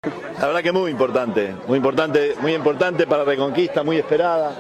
La verdad que muy importante para Reconquista, muy esperada,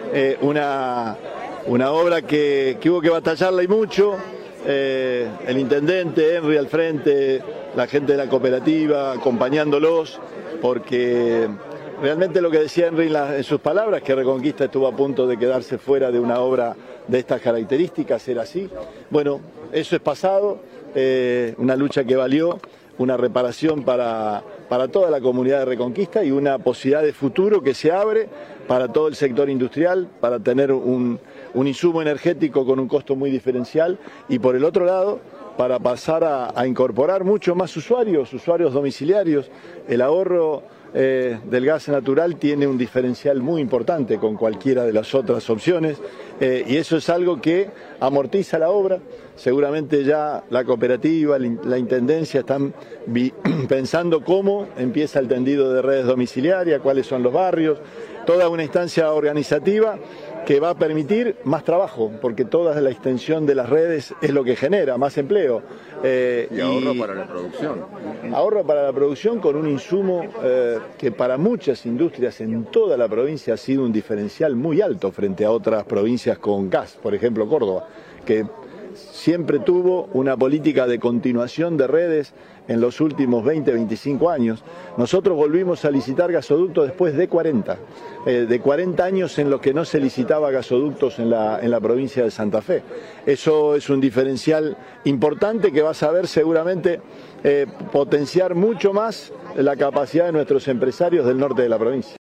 una obra que hubo que batallarla y mucho, el intendente, Henry al frente, la gente de la cooperativa acompañándolos, porque realmente lo que decía Henry en sus palabras, que Reconquista estuvo a punto de quedarse fuera de una obra de estas características, era así. Bueno, eso es pasado, una lucha que valió, una reparación para toda la comunidad de Reconquista y una posibilidad de futuro que se abre para todo el sector industrial, para tener un insumo energético con un costo muy diferencial y por el otro lado para pasar a incorporar mucho más usuarios domiciliarios. El ahorro del gas natural tiene un diferencial muy importante con cualquiera de las otras opciones y eso es algo que amortiza la obra. Seguramente ya la cooperativa, la intendencia están pensando cómo empieza el tendido de redes domiciliarias, cuáles son los barrios, toda una instancia organizativa que va a permitir más trabajo, porque toda la extensión de las redes es lo que genera más empleo. Y ahorro para la producción. Ahorro para la producción con un insumo que para muchas industrias en toda la provincia ha sido un diferencial muy alto frente a otras provincias con gas, por ejemplo Córdoba, que siempre tuvo una política de continuación de redes en los últimos 20-25 años. Nosotros volvimos a licitar gasoductos después de 40 años en los que no se licitaba gasoductos en la provincia de Santa Fe. Eso es un diferencial importante que va a saber seguramente potenciar mucho más la capacidad de nuestros empresarios del norte de la provincia.